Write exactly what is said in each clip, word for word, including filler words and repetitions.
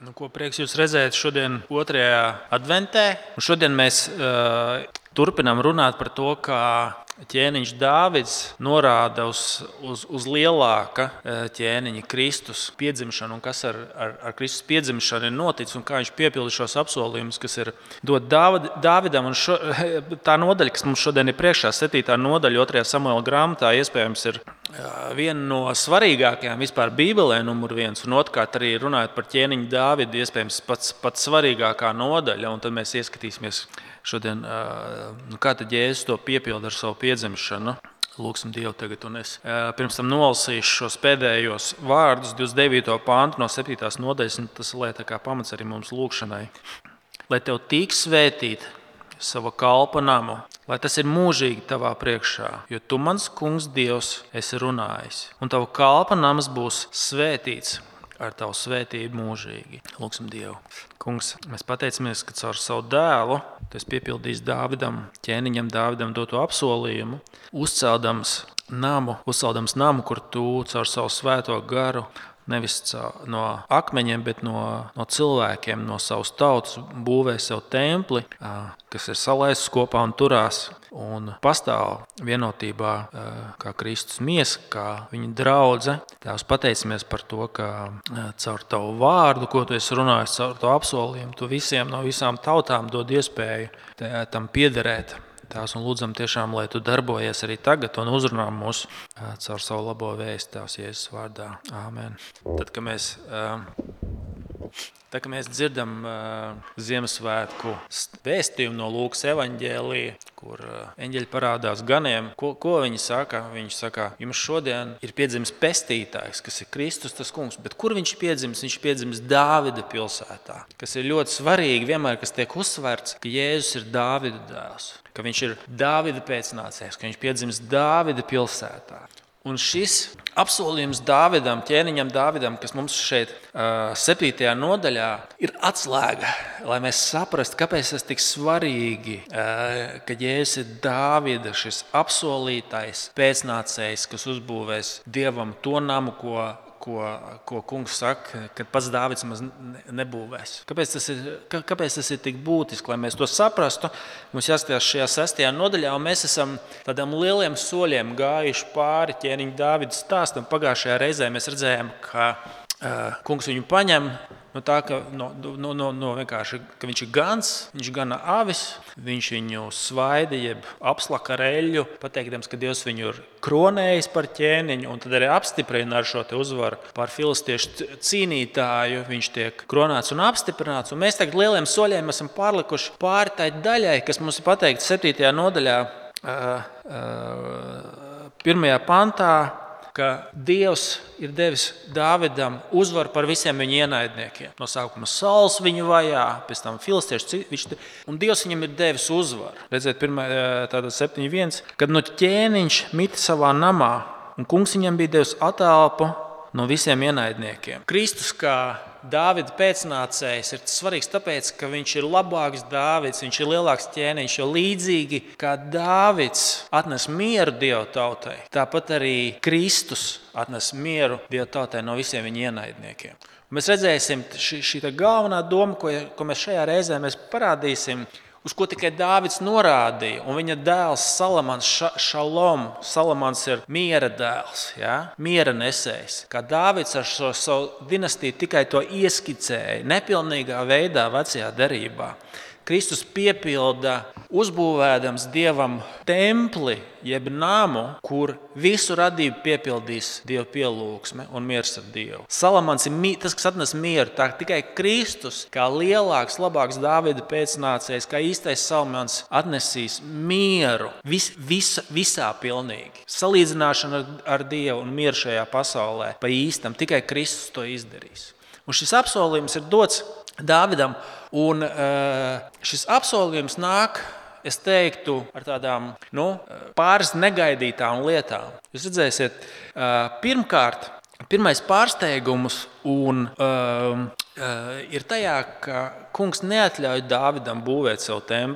Nu, ko prieks jūs redzēt šodien otrajā adventē. Un šodien mēs uh, turpinām runāt par to, kā ķēniņš Dāvids norāda uz, uz, uz lielāka ķēniņa Kristus piedzimšanu un kas ar, ar, ar Kristus piedzimšanu ir noticis un kā viņš piepilda šos apsolījumus, kas ir dot Dāvidam. Un šo, tā nodaļa, kas mums šodien ir priekšā, septītā nodaļa otrajā Samuela grāmatā, iespējams ir viena no svarīgākajām vispār Bībelē, numur viens, un otrkārt arī runājot par ķēniņu Dāvidu, iespējams pats, pats svarīgākā nodaļa, un tad mēs ieskatīsimies šodien, nu, kā tad Jēzus to piepilda ar savu piedzimšanu. Lūksim Dievu tagad, un es pirms tam nolasīšu šos pēdējos vārdus, divdesmit devīto pāntu no septītās nodaļas, un tas ir kā pamats arī mums lūkšanai. Lai tev tīk svētīt sava kalpa namu, lai tas ir mūžīgi tavā priekšā, jo tu mans kungs Dievs esi runājis, un tava kalpa nams būs svētīts ar tavu svētību mūžīgi. Lūksim Dievu. Kungs, mēs pateicamies, ka caur savu dēlu tu esi piepildījis Dāvidam, ķēniņam Dāvidam doto apsolījumu, uzceldams namu, uzceldams namu, kur tu caur savu svēto garu, nevis no akmeņiem, bet no, no cilvēkiem, no savas tautas būvē sev templi, kas ir salaists kopā un turās un pastāv vienotībā kā Kristus miesa, kā viņa draudze. Tēvs, pateicamies par to, ka caur tavu vārdu, ko tu esi runājis, caur to apsolījumu, tu visiem no visām tautām dod iespēju tam piederēt. Tās un lūdzam tiešām, lai tu darbojies arī tagad un uzrunā mūs caur savu labo vēstu, Tās Jēzus vārdā. Āmen. Tad, kad mēs, tad, kad mēs dzirdam Ziemassvētku vēstījumu no Lūkas evaņģēlija, kur eņģeļi parādās ganiem, ko, ko viņi saka? Viņi saka, jums šodien ir piedzimis pestītājs, kas ir Kristus, tas kungs, bet kur viņš ir piedzimis? Viņš ir piedzimis Dāvida pilsētā, kas ir ļoti svarīgi, vienmēr, kas tiek uzsverts, ka Jēzus ir Dāvida dēls, ka viņš ir Dāvida pēcnācējs, ka viņš piedzimis Dāvida pilsētā. Un šis apsolījums Dāvidam, ķēniņam Dāvidam, kas mums šeit uh, septītajā nodaļā ir atslēga, lai mēs saprastu, kāpēc tas tik svarīgi, uh, ka Jēzus ir Dāvida šis apsolītais pēcnācējs, kas uzbūvēs Dievam to namu, ko Ko, ko kungs saka, kad pats Dāvids maz nebūvēs. Kāpēc tas ir, kāpēc tas ir tik būtiski, lai mēs to saprastu? Mums jāskatās šajā sestajā nodaļā, un mēs esam tādiem lieliem soļiem gājuši pāri ķēniņa Dāvida stāstam. Pagājušajā reizē mēs redzējām, ka uh, kungs viņu paņem no tā, ka, no, no, no, no vienkārši, ka viņš ir gans, viņš gana avis, viņš viņu svaida, jeb apslaka ar eļļu, pateikdams, ka Dievs viņu ir kronējis par ķēniņu, un tad arī apstiprina ar šo te uzvaru pār filistiešu cīnītāju. Viņš tiek kronēts un apstiprināts, un mēs tagad lieliem soļiem esam pārlikuši pāri tai daļai, kas mums ir pateikts septītajā nodaļā, uh, uh, pirmajā pantā, ka Dievs ir devis Dāvidam uzvaru par visiem viņa ienaidniekiem. No sākuma Sauls viņu vajā, pēc tam filistieši, un Dievs viņam ir devis uzvaru. Redziet, pirmā tāda septiņi viens, kad no ķēniņš mita savā namā, un kungs viņam bija devis atālpu no visiem ienaidniekiem. Kristus kā Dāvida pēcnācējs ir svarīgs tāpēc, ka viņš ir labāks Dāvids, viņš ir lielāks ķēniņš, jo līdzīgi kā Dāvids atnes mieru Dieva tautai, tāpat arī Kristus atnes mieru Dieva tautai no visiem viņa ienaidniekiem. Un mēs redzēsim šī, šī galvenā doma, ko, ko mēs šajā reizē mēs parādīsim, uz ko tikai Dāvids norādīja, un viņa dēls Salamans Šalom. Salamans ir miera dēls, ja? Miera nesējs. Kā Dāvids ar šo savu dinastiju tikai to ieskicēja nepilnīgā veidā vecajā derībā. Kristus piepilda uzbūvēdams Dievam templi, jeb namu, kur visu radību piepildīs Dieva pielūgsme un miers ar Dievu. Salamans ir tas, kas atnes mieru, tā tikai Kristus, kā lielāks, labāks Dāvida pēcnācējs, kā īstais Salamans atnesīs mieru vis, vis, visā pilnīgi. Salīdzināšana ar, ar Dievu un mieru šajā pasaulē pa īstam, tikai Kristus to izdarīs. Un šis apsolījums ir dots Dāvidam, un šis apsolījums nāk, es teiktu, ar tādām nu, pāris negaidītām lietām. Jūs redzēsiet, pirmkārt, pirmais pārsteigums un, um, ir tajā, ka kungs neatļauj Dāvidam būvēt savu templi.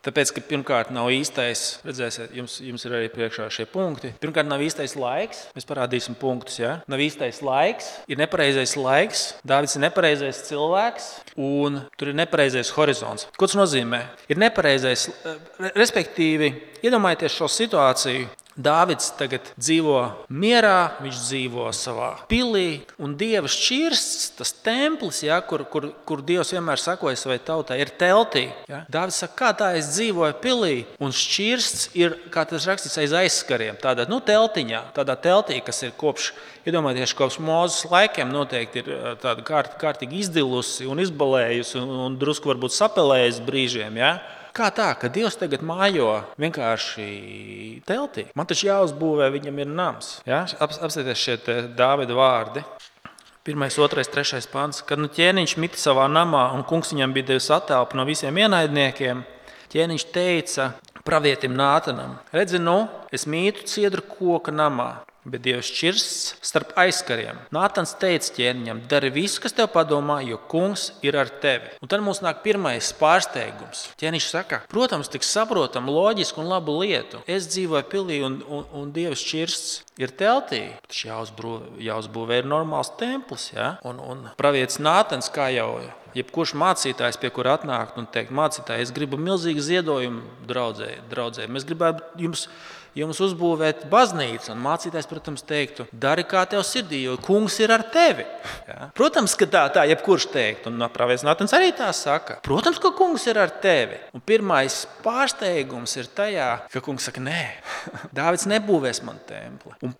Tāpēc, ka pirmkārt nav īstais, redzēsiet, jums, jums ir arī priekšā šie punkti. Pirmkārt, nav īstais laiks. Mēs parādīsim punktus, ja? Nav īstais laiks, ir nepareizais laiks, Dāvids ir nepareizais cilvēks un tur ir nepareizais horizonts. Ko tas nozīmē? Ir nepareizais, respektīvi, iedomājieties šo situāciju. Dāvids tagad dzīvo mierā, viņš dzīvo savā pilī, un Dieva šķirsts, tas templis, ja, kur, kur, kur Dievs vienmēr sakoja savai tautai, ir teltī. Ja. Dāvids saka, kā tā es dzīvoju pilī, un šķirsts ir, kā tas rakstīts, aiz aizskariem, tādā nu, teltiņā, tādā teltī, kas ir kopš, iedomājieties, kopš Mūzes laikiem noteikti ir tāda kārt, kārtīgi izdilusi un izbalējusi un, un drusku varbūt sapelējusi brīžiem, ja. Kā tā, ka Dievs tagad mājo vienkārši teltī? Man taču jāuzbūvē, viņam ir nams. Ja? Apstāties šie Dāvida vārdi. Pirmais, otrais, trešais pants. Kad nu ķēniņš mita savā namā un kungs viņam bija devis attelpu no visiem ienaidniekiem, ķēniņš teica pravietim Nātanam, redzi, nu, es mītu ciedru koka namā, bet Dievs šķirsts starp aizkariem. Nātans teica ķēniņam, dari visu, kas tev padomā, jo kungs ir ar tevi. Un tad mums nāk pirmais pārsteigums. Ķēniņš saka, protams, tik saprotam loģisku un labu lietu. Es dzīvoju pilī un, un, un Dievs šķirsts ir teltī. Taču jāuzbūvē, jāuzbūvē ir normāls templis. Ja? Un, un pravietis Nātans, kā jau jebkurš mācītājs, pie kura atnākt un teikt, mācītāji, es gribu milzīgu ziedojumu draudzē, draudzē. Mēs gribētu jums jums uzbūvēt baznīcu, un mācītājs, protams, teiktu, dari kā tev sirdī, jo kungs ir ar tevi. Ja? Protams, ka tā, tā jebkurš teikt, un pravietis Nātans arī tā saka. Protams, ka kungs ir ar tevi. Un pirmais pārsteigums ir tajā, ka kungs saka, nē, Dāvids nebūvēs man templi. Un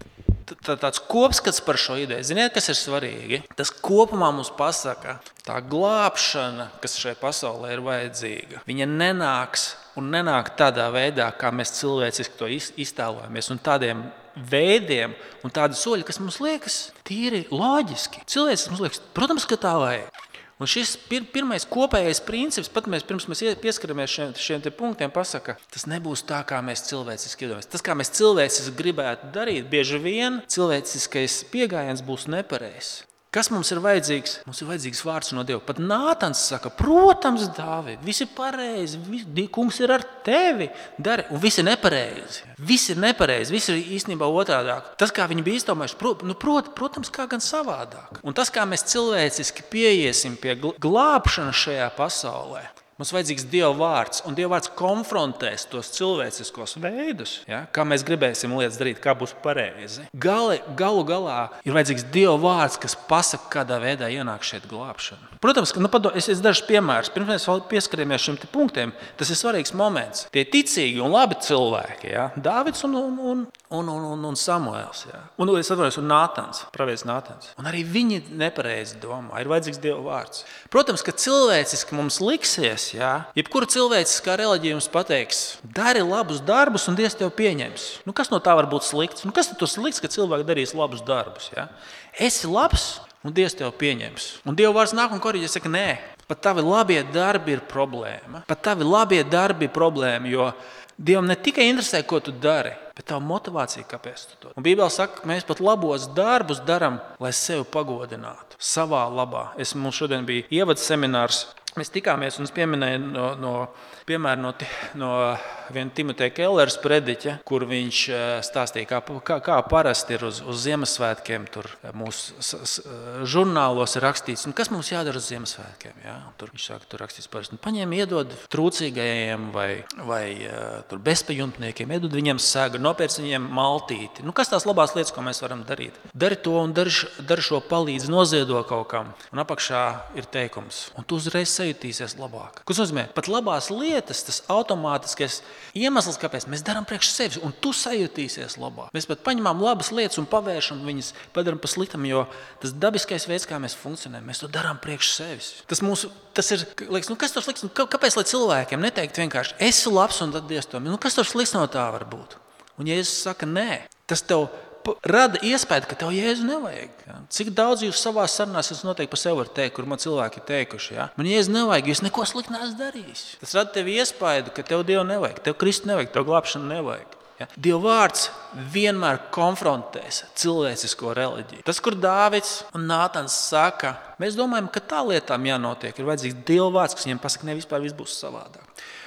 tāds kopskats par šo ideju. Ziniet, kas ir svarīgi? Tas kopumā mums pasaka, tā glābšana, kas šai pasaulē ir vajadzīga, viņa nenāks un nenāk tādā veidā, kā mēs cilvēciski to iztēlojamies, un tādiem veidiem un tādi soļi, kas mums liekas tīri loģiski. Cilvēks mums liekas, protams, ka tā vajag. Un šis pir, pirmais kopējais princips, pat mēs pirms mēs pieskaramies šiem, šiem te punktiem, pasaka, tas nebūs tā, kā mēs cilvēciski iedomājamies. Tas, kā mēs cilvēciski gribētu darīt, bieži vien cilvēciskais pieejams būs nepareizs. Kas mums ir vajadzīgs? Mums ir vajadzīgs vārds no Dieva. Pat Nātans saka, protams, Dāvid, viss ir pareizi, kungs ir ar tevi, dari, un viss ir nepareizi. Viss ir nepareizi, viss ir īstenībā otrādāk. Tas, kā viņi bija izdomājuši, pro, nu, prot, protams, kā gan savādāk. Un tas, kā mēs cilvēciski pieiesim pie glābšanas šajā pasaulē, mums vajadzīgs Dieva vārds, un Dieva vārds konfrontēs tos cilvēciskos veidus, ja? Kā mēs gribēsim lietas darīt, kā būs pareizi. Gali, galu galā ir vajadzīgs Dieva vārds, kas pasaka, kādā veidā ienāk šeit glābšana. Protams, ka, nu, pado, es, es dažs piemērs, pirms mēs pieskaramies šim te punktiem, tas ir svarīgs moments. Tie ticīgi un labi cilvēki, ja? Dāvids un, un, un, un, un, un, un Samuēls, ja? un, es atvainojos, un Nātans, pravietis Nātans. Un arī viņi nepareizi domā, ir vajadzīgs Dieva vārds. Protams, ka cilvēciski mums liksies, ja? Jebkura cilvēciskā reliģija jums pateiks, dari labus darbus un Dievs tev pieņems. Nu, kas no tā var būt slikts? Nu, kas tad tas slikts, ka cilvēki darīs labus darbus? Ja? Esi labs un Dievs tev pieņems. Un Dieva vārds nāk un koriģē, saka, nē, pat tavi labie darbi ir problēma. Pat tavi labie darbi ir problēma, jo Dievam ne tikai interesē, ko tu dari, bet tavu motivāciju, kāpēc tu to. Un Bībele saka, ka mēs pat labos darbus daram, lai sevi pagodinātu savā labā. Es, mums šodien bija ievads seminārs. Mēs tikāmies un es pieminēju no, no, piemēram no, no viena Timoteja Kellers prediķa, kur viņš stāstīja, kā, kā, kā parasti ir uz, uz Ziemassvētkiem. Tur mūsu s, s, žurnālos ir rakstīts, nu, kas mums jādara uz Ziemassvētkiem. Ja? Tur viņš saka, tur rakstīts parasti, nu, paņem, iedod trūcīgajiem vai, vai tur bezpajumtniekiem, iedod viņiem sēgu, nopērc viņiem maltīti. Nu, kas tās labās lietas, ko mēs varam darīt? Dari to un dari, dari šo palīdzi, noziedo kaut kam. Un apakšā ir teikums. Un tu uzreiz jutīsies labāk. Kas nozīmē? Pat labās lietas, tas automātiskais iemesls, kāpēc mēs darām priekš sevis, un tu sajutīsies labāk. Mēs pat paņemam labas lietas un pavēršam viņas, padaram pa sliktam, jo tas dabiskais veids, kā mēs funkcionējam, mēs to darām priekš sevis. Tas mūsu, tas ir, liekas, nu kas to slikts, nu kāpēc, lai cilvēkiem neteikt vienkārši, esi labs un tad Dievs to, nu kas to slikts no tā var būt? Un Jēzus saka, nē, tas tev rada iespēju, ka tev Jēzu nevajag. Ja? Cik daudz jūs savā sarunās es noteikti par sevi varu teikt, kur man cilvēki ir teikuši, ja? Man Jēzu nevajag, jo es neko slikti neesmu darījis. Tas rada tev iespēju, ka tev Dievu nevajag, tev Kristu nevajag, tev glābšanu nevajag. Ja? Dieva vārds vienmēr konfrontēs cilvēcisko reliģiju. Tas, kur Dāvids un Nātans saka, mēs domājam, ka tā lietām jānotiek, ir vajadzīgs Dieva vārds, kas viņiem pasaka, ne vispār viss būs savādāk.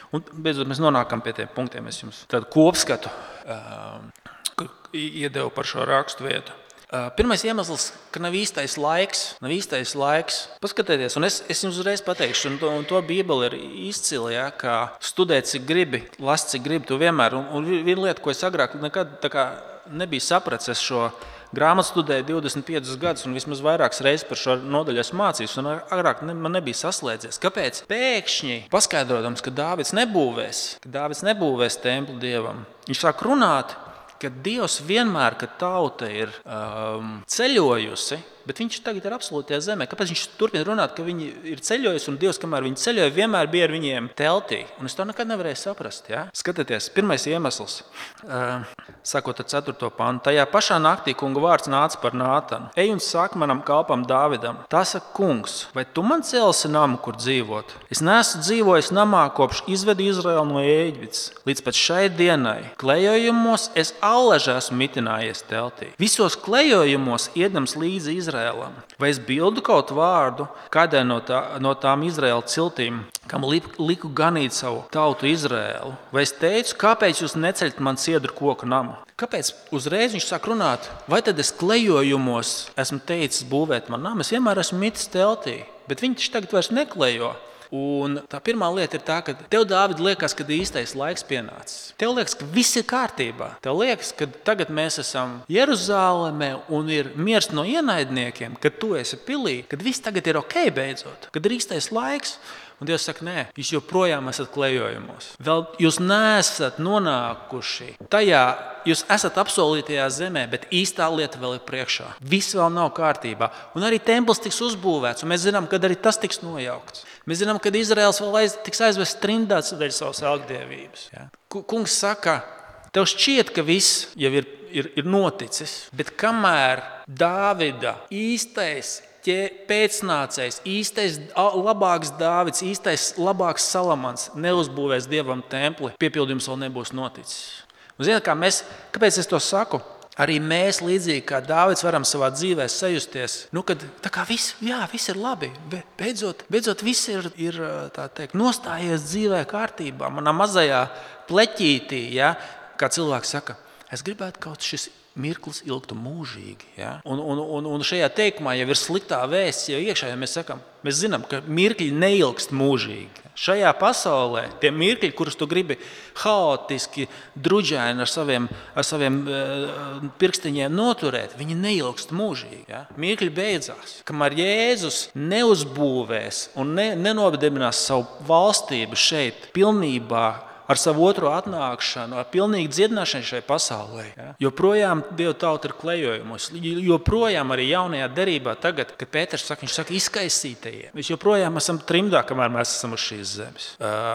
Un beidzot mēs nonākam pie tiem punktiem. Es jums tādu kopskatu uh, iedevu par šo rakstu vietu. Uh, pirmais iemesls, ka nav īstais laiks, nav īstais laiks. Paskatieties, un es, es jums uzreiz pateikšu, un to, un to Bībeli ir izcili, ja, kā studēt, cik gribi, last, cik gribi, tu vienmēr. Un, un viena lieta, ko es agrāk nekad tā kā nebiju sapratis, es šo grāmatu studēju divdesmit piecus gadus, un vismaz vairākas reizes par šo nodaļu esmu mācījis, un agrāk ne, man nebija saslēdzies. Kāpēc? Pēkšņi, paskaidrotams, ka Dāvids nebūvēs, ka Dāvids nebūvēs templi Dievam, viņš sāk runāt, ka Dievs vienmēr, kad tauta ir um, ceļojusi, bet viņš tagad ir absolūtajā zemē. Kāpēc viņš turpina runāt, ka viņi ir ceļojusi un Dievs, kamēr viņi ceļoja, vienmēr bija ar viņiem teltī? Un es to nekad nevarēju saprast. Ja? Skatieties, pirmais iemesls, uh, sakot ar ceturto pantu. Tajā pašā naktī kunga vārds nāca par Nātanu. Ej un saka manam kalpam Dāvidam. Tā saka kungs, vai tu man celsi namu, kur dzīvot? Es neesmu dzīvojis namā, kopš izvedu Izraelu no Ēģiptes. Līdz pat šai dienai klejojumos es allaži esmu mitinājies teltī. Visos klejojumos iedams līdzi Izraēlam. Vai es bildu kaut vārdu kādai no, tā, no tām Izraēla ciltīm, kam liku ganīt savu tautu Izraēlu? Vai es teicu, kāpēc jūs neceļat man siedru koku namu? Kāpēc uzreiz viņš sāk runāt? Vai tad es klejojumos esmu teicis būvēt man namu? Es vienmēr esmu mitis teltī, bet viņš tagad vairs neklejo. Un tā pirmā lieta ir tā, ka tev, Dāvid, liekas, ka īstais laiks pienācis. Tev liekas, ka viss ir kārtībā. Tev liekas, ka tagad mēs esam Jeruzālēmē un ir miers no ienaidniekiem, kad tu esi pilī, kad viss tagad ir ok beidzot, kad ir īstais laiks. Un Dievs saka, nē, jūs joprojām esat klejojumos. Vēl jūs neesat nonākuši tajā, jūs esat apsolītajā zemē, bet īstā lieta vēl ir priekšā. Viss vēl nav kārtībā. Un arī templis tiks uzbūvēts, un mēs zinām, kad arī tas tiks nojaukts. Mēs zinām, kad Izraels vēl aiz, tiks aizvests trimdāts dēļ savas algdievības. Ja? Kungs saka, tev šķiet, ka viss jau ir, ir, ir noticis, bet kamēr Dāvida īstais pēcnācējs, īstais labāks Dāvids, īstais labāks Salamans neuzbūvēs Dievam templi, piepildījums vēl nebūs noticis. Un ziniet, kā mēs, kāpēc es to saku? Arī mēs līdzīgi kā Dāvids varam savā dzīvē sajusties, nu, kad tā kā viss, jā, viss ir labi, bet beidzot, beidzot viss ir, ir tā teikt, nostājies dzīvē kārtībā. Manā mazajā pleķītī, ja, kā cilvēks saka, es gribētu kaut šis mirklis ilgtu mūžīgi. Ja? Un, un, un, un šajā teikumā jau ir sliktā vēsts, jau iekšā, ja mēs sakam, mēs zinām, ka mirkļi neilgst mūžīgi. Šajā pasaulē tie mirkļi, kurus tu gribi haotiski, druģaini ar saviem, ar saviem uh, pirkstiņiem noturēt, viņi neilgst mūžīgi. Ja? Mirkļi beidzās. Kamēr Jēzus neuzbūvēs un ne, nenodibinās savu valstību šeit pilnībā, ar savu otro atnākšanu, ar pilnīgu dziedināšanu šai pasaulē. Ja? Joprojām Dieva tauta ir klejojumos. Joprojām arī jaunajā derībā tagad, kad Pēters saka, viņš saka izkaisītajiem. Mēs joprojām esam trimdā, kamēr mēs esam uz šīs zemes.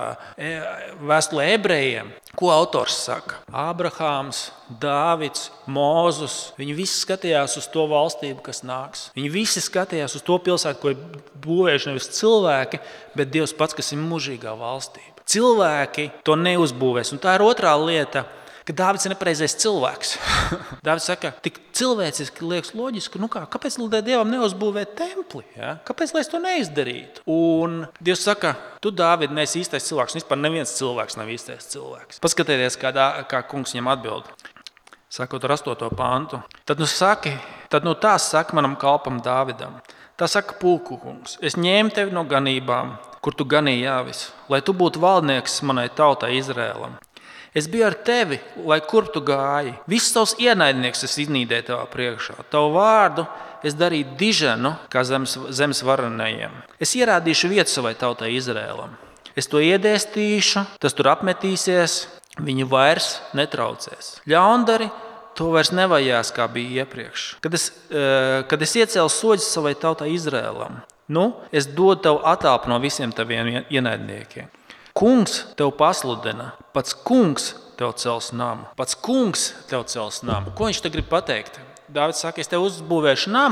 Vēstulē ebrejiem, ko autors saka? Ābrahāms, Dāvids, Mūzus, viņi visi skatījās uz to valstību, kas nāks. Viņi visi skatījās uz to pilsētu, ko ir būvējuši nevis cilvēki, bet Dievs pats, kas ir mūžīgā valstība. Cilvēki to neuzbūvēs. Un tā ir otrā lieta, ka Dāvids ir nepareizais cilvēks. Dāvids saka, tik cilvēciski liekas loģiski, nu kā, kāpēc Dievam neuzbūvēt templi? Ja? Kāpēc, lai es to neizdarītu? Un Dievs saka, tu, Dāvid, neesi īstais cilvēks. Un vispār neviens cilvēks nav īstais cilvēks. Paskatieties, kā, kā kungs viņam atbild. Sakot ar astoto pantu. Tad nu, saki, tad nu tā saka manam kalpam Dāvidam. Tā saka pulku kungs. Es ņēmu tevi no ganībām, kur tu ganīji jāvis, lai tu būtu valdnieks manai tautai Izrēlam. Es biju ar tevi, lai kur tu gāji. Visus tavus ienaidnieks es iznīdēju tavā priekšā. Tavu vārdu es darīju diženu, kā zemes, zemes varenajiem. Es ierādīšu vietu savai tautai Izrēlam. Es to iedēstīšu, tas tur apmetīsies, viņi vairs netraucēs. Ļaundari to vairs nevajās, kā bija iepriekš. Kad es, kad es iecēlu soļus savai tautai Izrēlam, nu, es dodu tev atāpu no visiem taviem ienaidniekiem. Kungs tev pasludina, pats kungs tev cels namu. Pats kungs tev cels namu. Ko viņš te grib pateikt? Dāvids saka, es tev uzbūvēšu namu,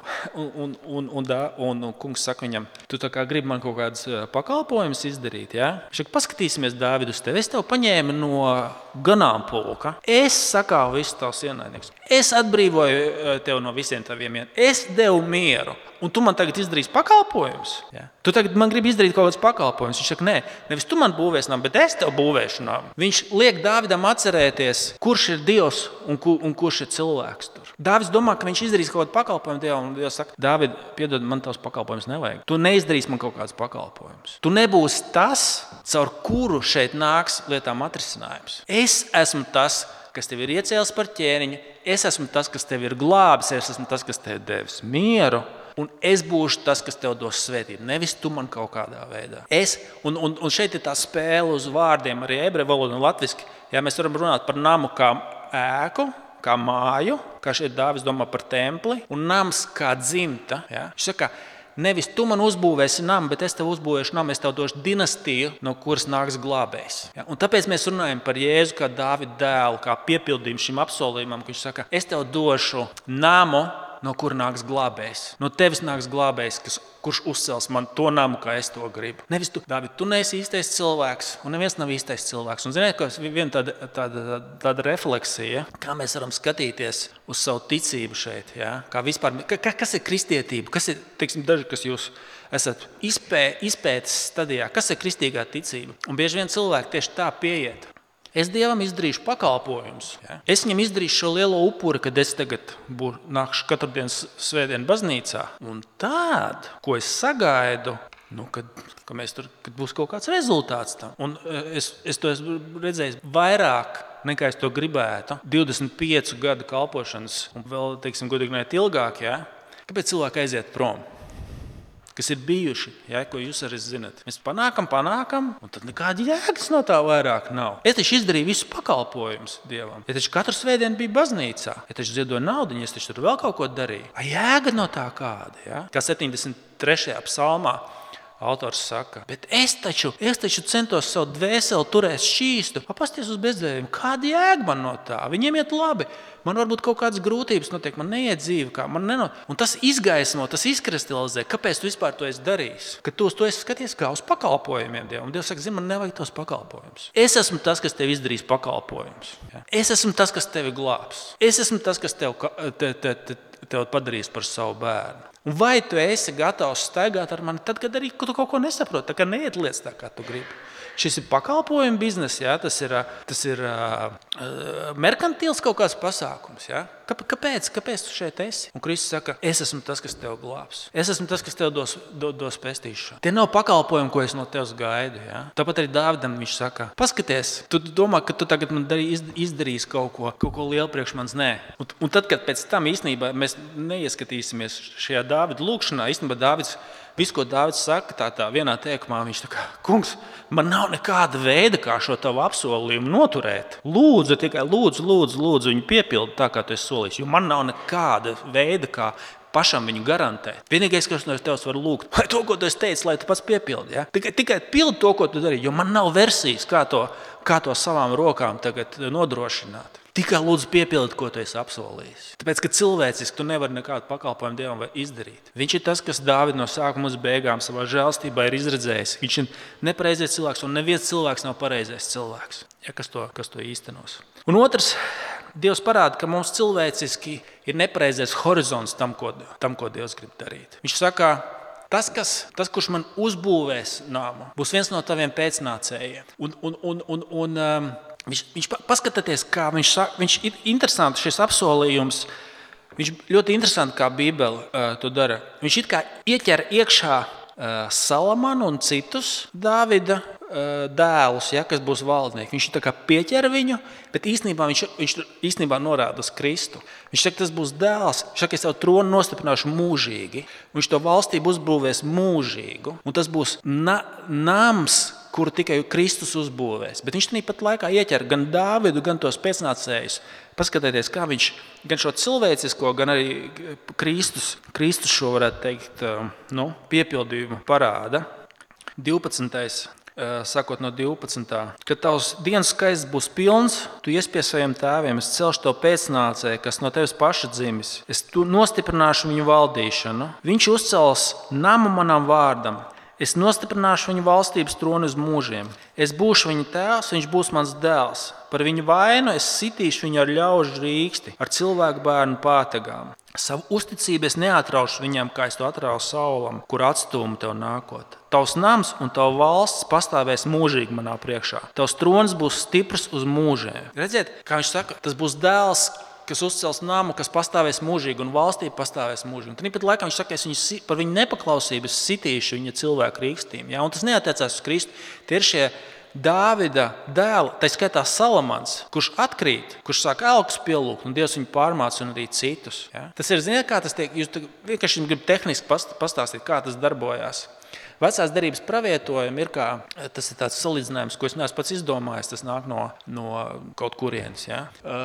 Un, un, un, un, da- un, un kungs saka viņam, tu tā kā gribi man kaut kādus ā, pakalpojumus izdarīt. Ja? Viņš saka, paskatīsimies, Dāvid, uz tevi. Es tev paņēmu no ganāmpulka. Es sakāvu visus tavus ienaidniekus. Es atbrīvoju ā, tev no visiem taviem ienaidniekiem. Es devu mieru. Un tu man tagad izdarīsi pakalpojumus. Ja? Tu tagad man gribi izdarīt kaut kādus pakalpojumus. Viņš saka, nē, nevis tu man būvēsi namu, bet es tev būvēšu namu. Viņš liek Dāvidam atcerēties, kurš ir Dievs un, ku, un kurš ir cilvēks tur. Dāvids domā, ka viņš izdarīs kaut kādu pakalpojumu Dievam, un Dievs saka, Dāvid, piedod, man tavs pakalpojums nevajag. Tu neizdarīsi man kaut kādus pakalpojumus. Tu nebūsi tas, caur kuru šeit nāks lietām atrisinājums. Es esmu tas, kas tev ir iecēlis par ķēniņu. Es esmu tas, kas tev ir glābis. Es esmu tas, kas tev devis mieru. Un es būšu tas, kas tev dos svētību. Nevis tu man kaut kādā veidā. Es, un, un, un šeit ir tā spēle uz vārdiem, arī ebreju valodā un latviski. Ja mēs varam runāt par namu kā ēku, kā māju, kā šeit Dāvids domā par templi, un nams kā dzimta. Ja? Viņš saka, nevis tu man uzbūvēsi namu, bet es tev uzbūvēšu namu, es tev došu dinastiju, no kuras nāks glābējs. Ja? Un tāpēc mēs runājam par Jēzu kā Dāvida dēlu, kā piepildījumu šim apsolījumam, ka viņš saka, es tev došu namu, no kura nāks glābējs. No tevis nāks glābējs, kas, kurš uzcels man to namu, kā es to gribu. Nevis tu, Dāvid, tu neesi īstais cilvēks, un neviens nav īstais cilvēks. Un ziniet, ka viena tāda, tāda, tāda refleksija, kā mēs varam skatīties uz savu ticību šeit. Ja? Kā vispār, ka, kas ir kristietība? Kas ir, teiksim, daži, kas jūs esat izpē, izpētes stadijā, kas ir kristīgā ticība? Un bieži vien cilvēki tieši tā pieiet. Es Dievam izdarīšu pakalpojumus. Ja? Es viņam izdarīšu šo lielo upuri, kad es tagad bū, nākšu katru dienu svētdienu baznīcā. Un tād, ko es sagaidu, nu, kad, ka mēs tur, kad būs kaut kāds rezultāts tam. Un es, es to esmu redzējis vairāk, nekā es to gribētu. divdesmit piecu gadu kalpošanas un vēl, teiksim, godīgi neiet ilgāk. Ja? Kāpēc cilvēki aiziet prom? Kas ir bijuši, ja, ko jūs arī zinat. Mēs panākam, panākam, un tad nekāda jēgas no tā vairāk nav. Es taču izdarīju visus pakalpojumus Dievam. Es taču katru svētdienu biju baznīcā. Es taču ziedoju naudu, es taču tur vēl kaut ko darīju. A jēga no tā kāda, ja? Kā septiņdesmit trešajā psalmā autors saka, bet es taču, es taču centos savu dvēseli turēt šķīstu. Pasties uz bezdevējiem, kāda jēga man no tā? Viņiem iet labi. Man varbūt kaut kādas grūtības notiek, man neiet dzīve, kā man neno... Un tas izgaismo, tas izkristalizē, kāpēc tu vispār to esi darījis? Kad tu uz to esi skaties kā uz pakalpojumiem Dievam. Un Dievs saka, zini, man nevajag tos pakalpojumus. Es esmu tas, kas tev izdarīs pakalpojumus. Ja? Es esmu tas, kas tevi glābs. Es esmu tas, kas tev, te, te, te, tev padarīs par savu bērnu. Un vai tu esi gatavs staigāt ar mani tad, kad arī tu kaut ko nesaproti, tā kā neiet lietas tā, kā tu gribi. Šis ir pakalpojumu bizness, ja? tas ir, tas ir uh, merkantils kaut kāds pasākums. Ja? Kāpēc? Kāpēc tu šeit esi? Un Kristus saka, es esmu tas, kas tev glābs. Es esmu tas, kas tev dos, do, dos pestīšanu. Tie nav pakalpojumi, ko es no tevis gaidu. Ja? Tāpat arī Dāvidam viņš saka, paskaties, tu domā, ka tu tagad man izdarīsi kaut ko, kaut ko lielu priekš manis. Nē. Un, un tad, kad pēc tam īstenībā mēs neieskatīsimies šajā Dāvida lūkšanā, īstenībā Dāvids, visu, ko Dāvids saka, tā, tā vienā teikumā, viņš tā kā, kungs, man nav nekāda veida, kā šo tavu apsolījumu noturēt. Lūdzu, tikai lūdzu, lūdzu, lūdzu, viņu piepildi tā, kā tu esi solījis, jo man nav nekāda veida, kā pašam viņu garantēt. Vienīgais, kas no tevis var lūgt, lai to, ko tu esi teicis, lai tu pats piepildi. Ja? Tikai, tikai pildi to, ko tu dari, jo man nav versijas, kā to, kā to savām rokām tagad nodrošināt. Tikai lūdzu piepildi, ko tu esi apsolījis. Tāpēc, ka cilvēciski tu nevari nekādu pakalpojumu Dievam izdarīt. Viņš ir tas, kas Dāvidu no sākuma uz beigām savā žēlstībā ir izredzējis. Viņš ir nepareizais cilvēks, un neviens cilvēks nav pareizais cilvēks, ja, kas, to, kas to īstenos. Un otrs, Dievs parāda, ka mums cilvēciski ir nepareizais horizonts tam, ko, tam, ko Dievs grib darīt. Viņš saka, tas, kas, tas kurš man uzbūvēs namu, būs viens no taviem pēcnācējiem. Un, un, un, un, un, um, Viņš, viņš paskatieties, kā viņš saka, viņš ir interesants šis apsolījums. Viņš ļoti interesanti, kā Bībele uh, to dara. Viņš it kā ieķer iekšā uh, Salamanu un citus Dāvida uh, dēlus, ja, kas būs valdnieki. Viņš tā kā pieķer viņu, bet īstenībā viņš, viņš īstenībā norāda uz Kristu. Viņš saka, tas būs dēls. Viņš saka, es tev tronu nostiprināšu mūžīgi. Viņš to valstību uzbūvēs mūžīgu. Un tas būs na, nams, kuru tikai Kristus uzbūvēs. Bet viņš tāpat laikā ieķer gan Dāvidu, gan tos pēcnācējus. Paskatieties, kā viņš gan šo cilvēcisko, gan arī Kristus, Kristus šo, varētu teikt, nu, piepildījumu parāda. divpadsmitais sākot no divpadsmitā Kad tavs dienas skaists būs pilns, tu ies pie saviem tēviem, es celšu tev pēcnācēju, kas no tevis paša dzimis. Es tu nostiprināšu viņu valdīšanu. Viņš uzcels namu manam vārdam. Es nostiprināšu viņu valstības troni uz mūžiem. Es būšu viņa tēvs, viņš būs mans dēls. Par viņu vainu es sitīšu viņu ar ļaužu rīksti, ar cilvēku bērnu pātagām. Savu uzticību es neatraušu viņam, kā es to atrauju Saulam, kur atstūmu tev nākot. Tavs nams un tava valsts pastāvēs mūžīgi manā priekšā. Tavs trons būs stiprs uz mūžiem. Redziet, kā viņš saka, tas būs dēls, kas uzcels namu, kas pastāvēs mūžīgi, un valstī pastāvēs mūžīgi. Tad pat laikā viņš saka, es viņu, par viņu nepaklausību sitīšu viņa cilvēku rīkstīm. Ja? Un tas neatiecās uz Kristu. Tie ir šie Dāvida dēli, tā skaitā Salamans, kurš atkrīt, kurš sāk elkus pielūgt, un Dievs viņu pārmāca un arī citus. Ja? Tas ir, ziniet, kā tas tiek, jūs vienkārši gribat tehniski pastāstīt, kā tas darbojās. Vecās derības pravietojumi ir kā, tas ir tāds salīdzinājums, ko es neesmu pats izdomājis, tas nāk no, no kaut kurienes. Ja?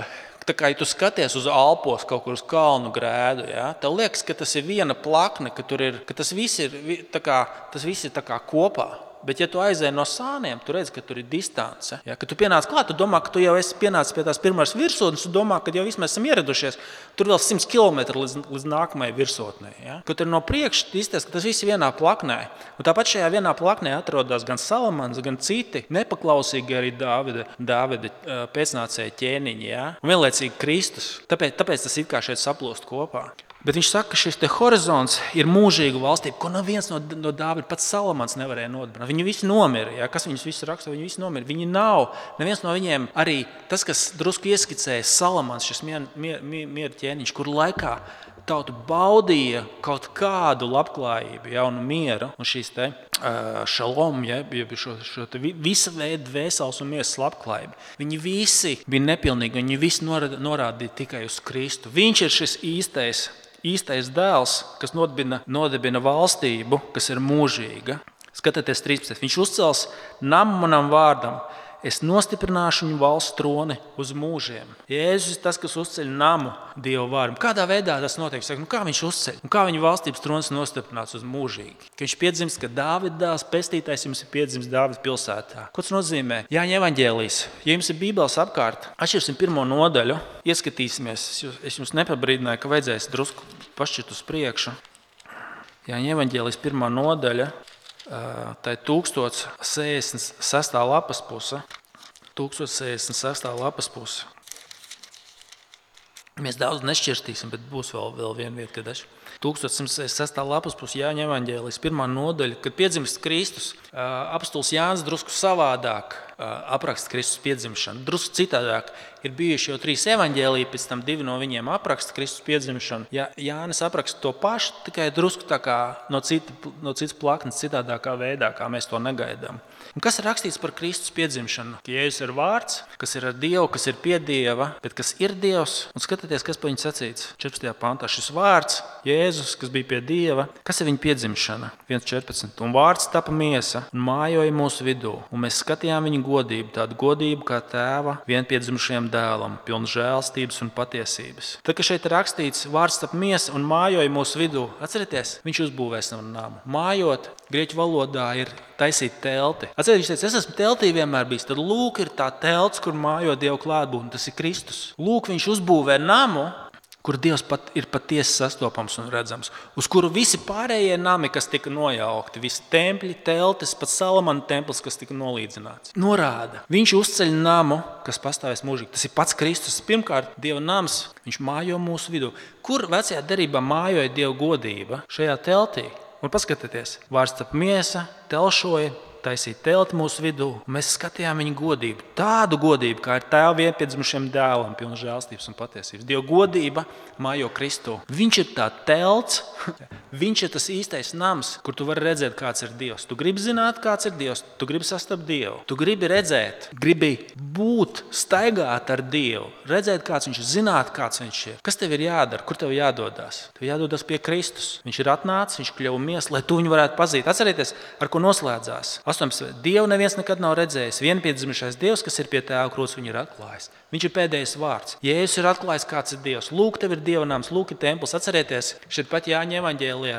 Tā kā ja tu skaties uz Alpos kaut kur uz kalnu grēdu, ja? Tev liekas, ka tas ir viena plakne, ka, tur ir, ka tas viss ir, tā kā, tas viss ir tā kā kopā. Bet, ja tu aizēji no sāniem, tu redzi, ka tur ir distance. Ja? Kad tu pienāc klāt, tu domā, ka tu jau esi pienācis pie tās pirmās virsotnes, tu domā, ka jau mēs esam ieradušies. Tur vēl simts kilometri līdz, līdz nākamajai virsotnei. Ja? Kad tur no priekša izties, ka tas viss ir vienā plaknē. Un tāpat šajā vienā plaknē atrodas gan Salamans, gan citi nepaklausīgi arī Dāvida, Dāvida pēcnācēja ķēniņi. Ja? Un vienlaicīgi Kristus. Tāpēc, tāpēc tas it kā šeit saplūst kopā. Bet viņš saka, ka šis te horizonts ir mūžīga valstība, ko neviens no, no Dāvida, pats Salamans nevarēja nodibināt. Viņi visi nomira, ja? Kas viņus visus raksta, viņi visi nomira. Viņi nav, neviens no viņiem, arī tas, kas drusku ieskicēja Salamans, šis miera mier, mier, mier ķēniņš, kur laikā tauta baudīja kaut kādu labklājību, ja, un mieru, un šīs te uh, šalom, ja, šo, šo te visa veida dvēseles un miesas labklājību. Viņi visi bija nepilnīgi, viņi visi norāda, norādīja tikai uz Kristu. Viņš ir šis īstais, īstais dēls, kas nodibina, nodibina valstību, kas ir mūžīga. Skatieties trīspadsmit Viņš uzcels namu manam vārdam. Es nostiprināšu viņu valsts troni uz mūžiem. Jēzus ir tas, kas uzceļ namu Dieva vārdam. Kādā veidā tas notiek? Saka, nu kā viņš uzceļ? Un kā viņa valstības trons nostiprināts uz mūžīgi? Ka viņš piedzimst, ka Dāvida dēls, pestītājs jums ir piedzimst Dāvida pilsētā. Ko tas nozīmē? Jāņa evaņģēlijs. Ja jums ir Bībeles apkārt, atšķirsim pirmo nodaļu, ieskatīsimies. Es jums nepabrīdināju, ka vajadzēs drusku pašķirt uz priekšu. Jāņa evaņģēlijs pirmā nodaļa. Tā ir tūkstoš sešdesmit sestā lapas puse. tūkstoš sešdesmit sestā lapas puse. Mēs daudz nešķirstīsim, bet būs vēl, vēl viena vieta, kad es. tūkstoš sešdesmit sestā lapas puse Jāņa evaņģēlijs, pirmā nodaļa, kad piedzimst Kristus. Apostols Jānis drusku savādāk apraksta Kristus piedzimšanu. Drusku citādāk ir bijuši jau trīs evaņģēliji, pēc tam divi no viņiem apraksta Kristus piedzimšanu. Ja, Jānis apraksta to pašu, tikai drusku tā kā no, cita, no citas plaknes, citādākā veidā, kā mēs to negaidām. Un kas ir rakstīts par Kristus piedzimšanu? Ka Jēzus ir vārds, kas ir ar Dievu, kas ir pie Dieva, bet kas ir Dievs. Un skatieties, kas par viņu sacīts četrpadsmitajā pantā. Šis vārds, Jēzus, kas bija pie Dieva, kas ir viņa piedzimšana? viens četrpadsmit Un vārds tapa miesa un mājoja mūsu vidū. Un mēs skatījām viņa godību, tādu godību kā tēva vienpiedzimušajam dēlam, pilnu žēlstības un patiesības. Tad, kad šeit ir rakstīts vārds tapa miesa un mājoja mūsu vidū, atcerieties, viņš uzbūvēs no namu. Mājot, grieķu valodā ir taisīt telti. Atcerieties, viņš teica, es esmu teltī vienmēr bijis. Tad lūk ir tā telts, kur mājo Dievu klātbūtne, tas ir Kristus. Lūk, viņš uzbūvē namu, kur Dievs pat ir patiesi sastopams un redzams, uz kuru visi pārējie nami, kas tika nojaukti, visi tempļi, teltis, pat Salamana templis, kas tika nolīdzināts. Norāda, viņš uzceļ namu, kas pastāvēs mūžīgi. Tas ir pats Kristus. Pirmkārt, Dieva nams, viņš mājo mūsu vidū. Kur vecajā derībā mājoja Dieva godība? Šajā teltī. Un paskatieties, vārds tapa miesa, telšoja, taisīt telti mūsu vidū, un mēs skatījām viņa godību. Tādu godību, kā ir tēva vienpiedzimušiem dēlam, pilna žēlstības un patiesības. Dieva godība mājo Kristu. Viņš ir tā telts, viņš ir tas īstais nams, kur tu vari redzēt, kāds ir Dievs. Tu gribi zināt, kāds ir Dievs, tu gribi sastapt Dievu. Tu gribi redzēt, gribi būt, staigāt ar Dievu, redzēt, kāds viņš ir, zināt, kāds viņš ir. Kas tev ir jādara, kur tev jādodās? Tev jādodās pie Kristus. Viņš ir atnācis, viņš kļuva miesa, lai tu viņu varētu pazīt. Atcerieties, ar ko noslēdzās. Dievu neviens nekad nav redzējis. Vienpiedzimušais Dievs, kas ir pie tēva krūts, viņu ir atklājis. Viņš ir pēdējais vārds. Jēzus ir atklājis, kāds ir Dievs. Lūk, tev ir Dieva nams, lūk, ir templis. Atcerieties, šeit pat Jāņa evaņģēlijā,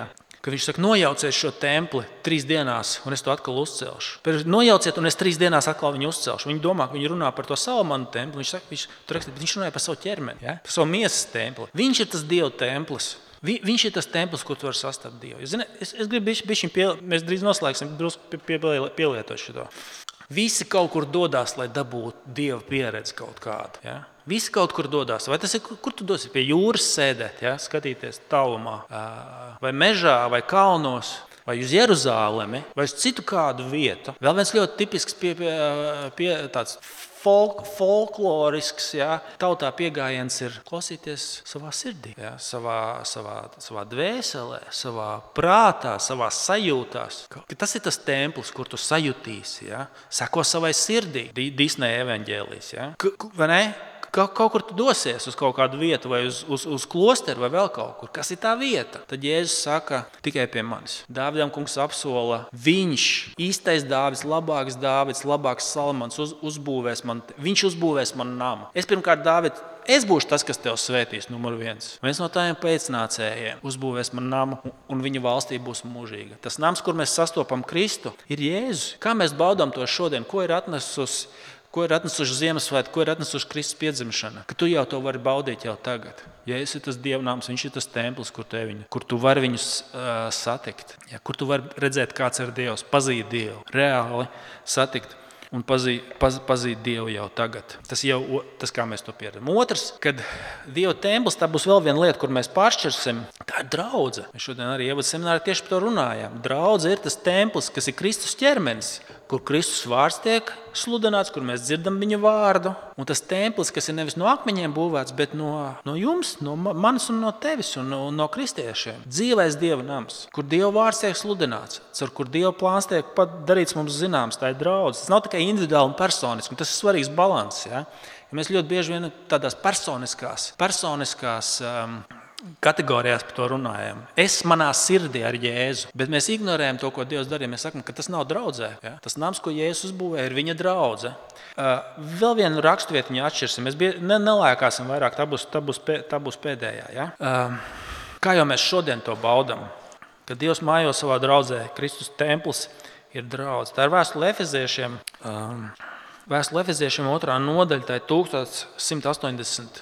ka viņš saka, nojauciet šo templi trīs dienās, un es to atkal uzcelšu. Nojauciet, un es trīs dienās atkal viņu uzcelšu. Viņi domā, ka viņi runā par to Salamana templi. Viņš saka, viņš, rakstīt, viņš runāja par savu ķermeni, ja? Par savu miesas templi. Viņš ir tas Dieva templis. Vi, viņš ir tas templis, kur tu vari sastapt Dievu. Zini, es, es gribu bišķi, bišķi pie, mēs drīz noslēgsim, drusku pie, pie, pielietot šo. Visi kaut kur dodās, lai dabūtu Dieva pieredzi kaut kādu. Ja? Visi kaut kur dodās. Vai tas ir, kur tu dosies? Pie jūras sēdēt, ja? Skatīties tālumā, vai mežā, vai kalnos, vai uz Jeruzālemi, vai uz citu kādu vietu. Vēl viens ļoti tipisks pie, pie, pie tāds folk, folklorisks, ja? Tautā piegājiens ir klausīties savā sirdī, ja? savā, savā, savā dvēselē, savā prātā, savā sajūtās. Tas ir tas templis, kur tu sajutīsi, ja? Seko savai sirdī, Disneja evaņģēlijs. Ja? K- vai ne? Kaut, kaut kur tu dosies uz kaut kādu vietu vai uz, uz, uz klosteru vai vēl kaut kur. Kas ir tā vieta? Tad Jēzus saka, tikai pie manis. Dāvidam kungs apsola, viņš, īstais Dāvids, labāks Dāvids, labāks Salamans, uz, uzbūvēs man, viņš uzbūvēs man namu. Es pirmkārt, Dāvid, es būšu tas, kas tev svētīs, numur viens. Viens no tādiem pēcnācējiem uzbūvēs man namu, un viņa valstī būs mūžīga. Tas nams, kur mēs sastopam Kristu, ir Jēzus. Kā mēs baudām to šodien? Ko ir atnesusi? Ko ir atnesuši Ziemassvētki, ko ir atnesuši Kristus piedzimšana? Ka tu jau to vari baudīt jau tagad. Ja esi tas dievnāms, viņš ir tas templis, kur, viņu, kur tu vari viņus uh, satikt. Ja, kur tu vari redzēt, kāds ir Dievs, pazīt Dievu, reāli satikt un pazīt, paz, pazīt Dievu jau tagad. Tas jau tas, kā mēs to pieredzam. Otrs, kad Dieva templis, tā būs vēl viena lieta, kur mēs pāršķirsim, tā ir draudze. Mēs šodien arī ievadu seminārā tieši par to runājām. Draudze ir tas templis, kas ir Kristus ķermenis, kur Kristus vārds tiek sludināts, kur mēs dzirdam viņa vārdu. Un tas templis, kas ir nevis no akmeņiem būvēts, bet no, no jums, no manis un no tevis un no, no kristiešiem. Dzīvais Dieva nams, kur Dieva vārds tiek sludināts, ar kur Dieva plāns tiek darīts mums zināms, tā ir draudze. Tas nav tikai individuāli un personiski, un tas ir svarīgs balans. Ja? Ja mēs ļoti bieži vien tādās personiskās, personiskās um, kategorijās par to runājam. Es manā sirdī ar Jēzu, bet mēs ignorējam to, ko Dievs darīja. Mēs sakam, ka tas nav draudzē. Ja? Tas nams, ko Jēzus uzbūvēja, ir viņa draudze. Uh, vēl vienu raksturvietu viņa atšķirsim. Mēs bie, ne, nelēkāsim vairāk, tā būs, tā būs, pē, tā būs pēdējā. Ja? Uh, kā jau mēs šodien to baudam? Kad Dievs mājo savā draudzē, Kristus templis ir draudze. Tā ir vēstule Efeziešiem. Um, Vēstule Efeziešiem otrā nodaļa, tā ir tūkstoš simt astoņdesmit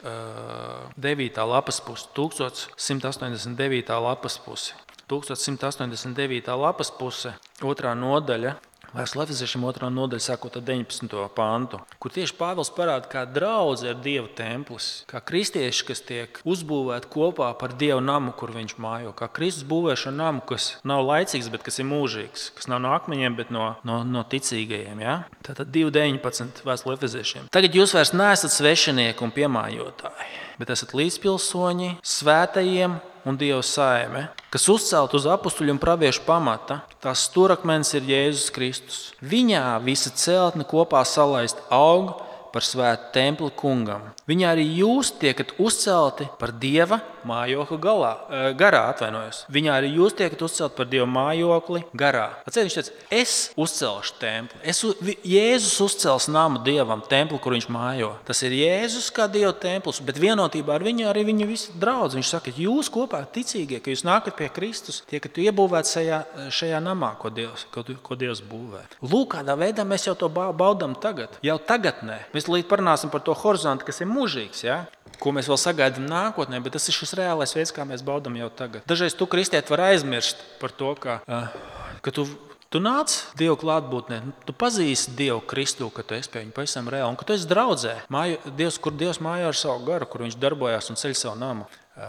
devītā lapas puse. tūkstoš simt astoņdesmit devītā lapas puse. tūkstoš simt astoņdesmit devītā lapas puse, otrā nodaļa. Vēstule Efeziešiem otrā nodaļa, sākot ar deviņpadsmito pantu, kur tieši Pāvils parāda, kā draudze ir Dieva templis, kā kristieši, kas tiek uzbūvēti kopā par Dieva namu, kur viņš mājo, kā Kristus būvē šo namu, kas nav laicīgs, bet kas ir mūžīgs, kas nav no akmeņiem, bet no, no, no ticīgajiem. Ja? Tātad divi deviņpadsmit Vēstule Efeziešiem. Tagad jūs vairs neesat svešinieki un piemājotāji, bet esat līdzpilsoņi svētajiem un Dieva saime, kas uzcelt uz apustuļu un praviešu pamata. Tās stūrakmens ir Jēzus Kristus. Viņā visa celtne kopā salaist aug par svētu templi kungam. Viņā arī jūs tiekat uzcelti par Dieva mājokli galā, garā, atvainojos. Viņā arī jūs tiekat uzcelti par Dieva mājokli garā. Atcerieties, viņš teica, es uzcelšu templi. Es, Jēzus uzcels namu Dievam, templi, kur viņš mājo. Tas ir Jēzus kā Dieva templis, bet vienotībā ar viņu arī viņa visi draudz. Viņš saka, jūs kopā ticīgie, ka jūs nākat pie Kristus, tiekat iebūvēt šajā, šajā namā, ko Dievs, ko, ko Dievs būvē. Lūk, kādā veidā mēs jau to baudam tagad. Jau tagadnē. Mēs līdz parunāsim par to horizontu, kas ir mūžīgs, ja? Ko mēs vēl sagaidām nākotnē, bet tas ir šis reālais veids, kā mēs baudam jau tagad. Dažreiz tu, kristiet, var aizmirst par to, ka, ka tu, tu nāc Dievu klātbūtnē, tu pazīsti Dievu Kristu, ka tu esi pie viņu pavisam reāli, un ka tu esi draudzē, māju, Dievs, kur Dievs mājo ar savu garu, kur viņš darbojās un ceļ savu namu.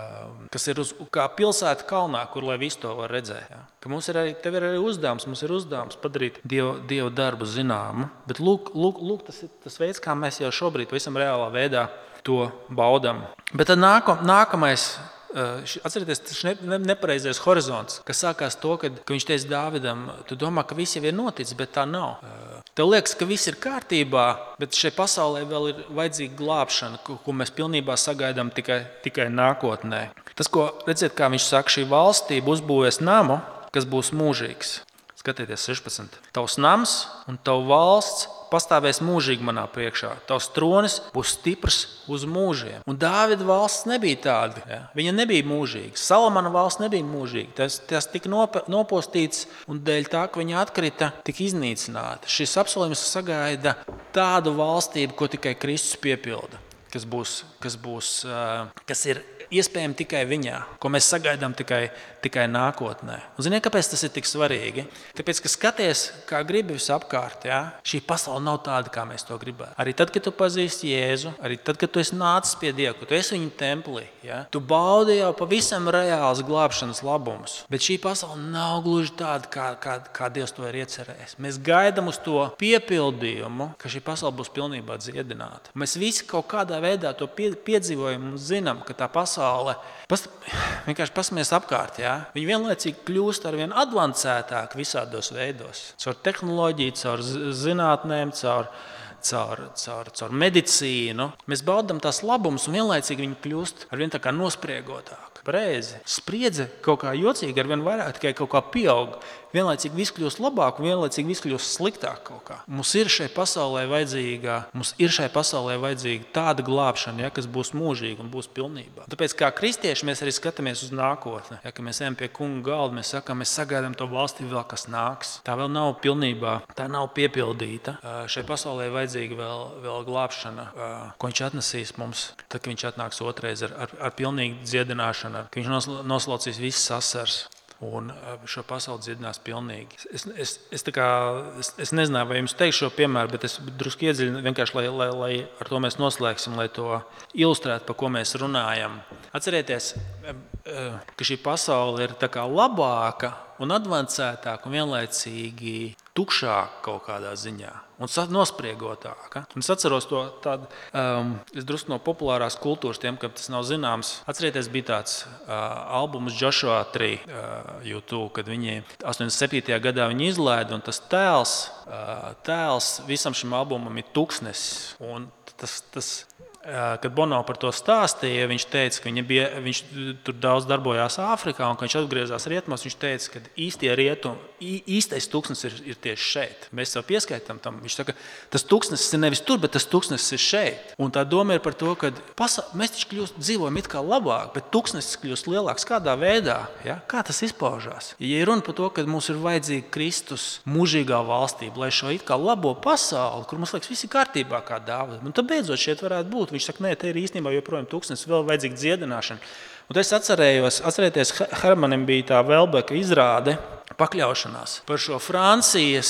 Kas ir uz, kā pilsēta kalnā, kur lai visu to var redzēt. Ja? Ka mums ir arī, tev ir arī uzdevums, mums ir uzdevums padarīt Dievu, Dievu darbu zināmu. Bet lūk, lūk, lūk tas ir tas veids, kā mēs jau šobrīd visam reālā veidā to baudam. Bet tad nākam, nākamais, atcerieties, tas ne, ne, nepareizais horizonts, kas sākās to, kad, ka viņš teica Dāvidam, tu domā, ka viss jau ir noticis, bet tā nav. Tev liekas, ka viss ir kārtībā, bet šai pasaulē vēl ir vajadzīga glābšana, ko, ko mēs pilnībā sagaidām tikai, tikai nākotnē. Tas, ko redziet, kā viņš saka, šī valstība uzbūvēs namu, kas būs mūžīgs. Skatieties, sešpadsmit. Tavs nams un tava valsts pastāvēs mūžīgi manā priekšā. Tavs tronis būs stiprs uz mūžiem. Un Dāvida valsts nebija tāda. Ja? Viņa nebija mūžīga. Salamana valsts nebija mūžīga. Tas, tas tika nop- nopostīts un dēļ tā, ka viņa atkrita, tika iznīcināta. Šis apsolījums sagaida tādu valstību, ko tikai Kristus piepilda. Kas, būs, kas, būs, kas ir iespējams tikai viņā, ko mēs sagaidām tikai, tikai nākotnē. Un ziniet, kāpēc tas ir tik svarīgi? Tāpēc, ka skaties, kā gribi visapkārt, ja? Šī pasaule nav tāda, kā mēs to gribētu. Arī tad, kad tu pazīsti Jēzu, arī tad, kad tu esi nācis pie Dieva, ka tu esi viņa templī, ja? Tu baudi jau pavisam reāls glābšanas labumus. Bet šī pasaule nav gluži tāda, kā, kā, kā Dievs to ir iecerējis. Mēs gaidām uz to piepildījumu, ka šī pasaule būs pilnībā dziedināta. Mēs visi kaut kādā veidā to pie, piedzīvojam un zinām, ka tā pasaule Pas, vienkārši paskaties apkārt. Ja? Viņi vienlaicīgi kļūst ar vien advancētāk visādos veidos. Caur tehnoloģiju, caur zinātnēm, caur, caur, caur, caur medicīnu. Mēs baudām tās labumus un vienlaicīgi viņi kļūst ar vien tā kā nospriegotāki. Pareizi. Spriedze kaut kā jocīgi ar vien vairāk, tikai kaut kā pieaug. Vienlaicīgi viss kļūst labāk un vienlaicīgi viss kļūst sliktāk kaut kā. Mums ir šai pasaulē vajadzīga, mums ir šai pasaulē vajadzīga tāda glābšana, ja, kas būs mūžīga un būs pilnībā. Tāpēc kā kristieši mēs arī skatāmies uz nākotni. Ja, kad mēs ejam pie kunga galda, mēs sakām, mēs sagaidām to valstību vēl, kas nāks. Tā vēl nav pilnībā, tā nav piepildīta. Šai pasaulē vajadzīga vēl, vēl glābšana, ko viņš atnesīs mums, tad, kad viņš atnāks otrais ar, ar, ar pilnīgu dziedināšanu, ka viņš noslaucīs visas asaras. Un šo pasauli dziedinās pilnīgi. Es, es, es, kā, es, es nezināju, vai jums teikšu šo piemēru, bet es drusku iedziļinu vienkārši, lai, lai, lai ar to mēs noslēgsim, lai to ilustrētu, par ko mēs runājam. Atcerieties, ka šī pasaule ir tā kā labāka un advancētāka un vienlaicīgi tukšāka kaut kādā ziņā un nospriegotāka. Un es atceros to tādu, um, es drusku no populārās kultūras, tiem, kam tas nav zināms. Atcerieties, bija tāds uh, albums Joshua trīs uh, YouTube, kad viņi astoņdesmit septītajā gadā viņi izlaida, un tas tēls, uh, tēls visam šim albumam ir tuksnesis. Un tas, tas Kad Bono par to stāstīja, viņš teica, ka bija, viņš tur daudz darbojās Āfrikā, un kad viņš atgriezās rietumos, viņš teica, ka īstie rietumi, īstais tūkstnesis ir, ir tieši šeit. Mēs sev pieskaitām tam. Viņš saka, tas tūkstnesis ir nevis tur, bet tas tūkstnesis ir šeit. Un tā doma ir par to, ka pasa- mēs taču kļūst, dzīvojam it kā labāk, bet tūkstnesis kļūst lielāks. Kādā veidā? Ja? Kā tas izpaužās? Ja ir runa par to, ka mums ir vajadzīga Kristus mūžīgā valstība, lai šo it kā labo pasauli, kur mums liekas visi kārtībā kā Dāvida, un tad beidzot šeit varētu būt. Viņš saka, nē, te ir īstenībā joprojām tūkstnesis, vēl vajadzīga dziedināšana. Un es atcerējos, atcerieties, Hermanim bija tā Velbeka izrāde, pakļaušanās par šo Francijas,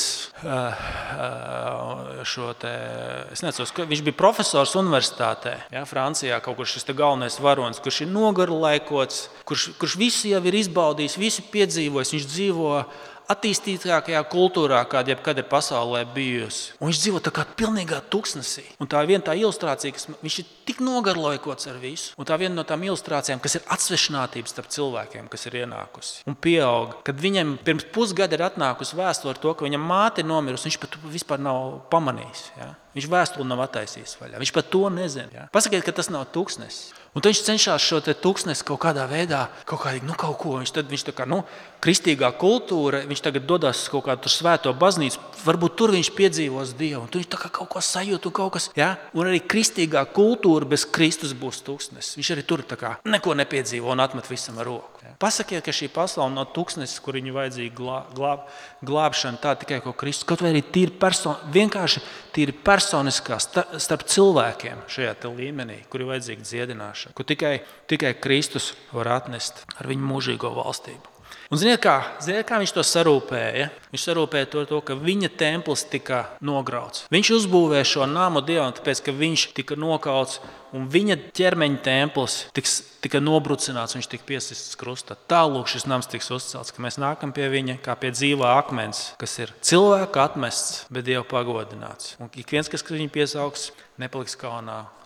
šo te, es nezinu, viņš bija profesors universitātē, ja, Francijā, kaut kur šis te galvenais varonis, kurš ir nogarlaikots, kurš, kurš visu jau ir izbaudījis, visu piedzīvojis, viņš dzīvo attīstītākajā kultūrā, kāda jebkad ir pasaulē bijusi. Un viņš dzīvo tā kā pilnīgā tuksnesī. Un tā viena tā ilustrācija, kas viņš ir tik nogarlaikots ar visu. Un tā viena no tām ilustrācijām, kas ir atsvešinātības starp cilvēkiem, kas ir ienākusi un pieauga. Kad viņam pirms pusgada ir atnākusi vēstule ar to, ka viņam māte ir nomirusi, viņš pat vispār nav pamanījis. Ja? Viņš vēstuli nav attaisījis vaļā. Viņš pat to nezina. Ja? Pasakiet, ka tas nav tūkstnesis. Un tad viņš cenšas šo tūkstnesi kaut kādā veidā, kaut kādīgi, nu kaut ko. Viņš tad, viņš tā kā, nu, kristīgā kultūra, viņš tagad dodas kaut kādu svēto baznīcu, varbūt tur viņš piedzīvos Dievu. Un tur viņš tā kā kaut ko sajūt un kaut kas, ja? Un arī kristīgā kultūra bez Kristus būs tūkstnesis. Viņš arī tur tā kā neko nepiedzīvo un atmet visam ar roku. Ja? Pasakiet, ka šī pasaule nav tūkstnesis, kur viņu vajadzīga glā, glāb, glābšana, tā tikai ko Kristus. Kaut vai arī tīri person, vienkārši tīri personiskā starp cilvēkiem šajā te līmenī, kur ir vajadzīga dziedināšana, kur tikai, tikai Kristus var atnest ar viņu mūžīgo valstību. Un ziniet kā, ziniet, kā viņš to sarūpēja? Viņš sarūpēja to, to, ka viņa templis tika nograuts. Viņš uzbūvēja šo namu Dievam, tāpēc, ka viņš tika nokauts, un viņa ķermeņa templis tiks, tika nobrucināts, viņš tika piesists krustā. Tālūk šis nams tiks uzcelts, ka mēs nākam pie viņa kā pie dzīvā akmens, kas ir cilvēka atmests, bet Dieva pagodināts. Un ik viens, kas viņu piesaugs, nepaliks kaunā.